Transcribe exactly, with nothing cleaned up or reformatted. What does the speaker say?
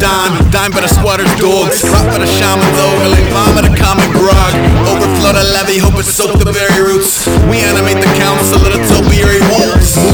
dime, dime by the squatter's dogs, rock by the shaman's ogling, vomit a common grog, overflow the levee, hope it soak the very roots. We animate the council of the topiary wolves.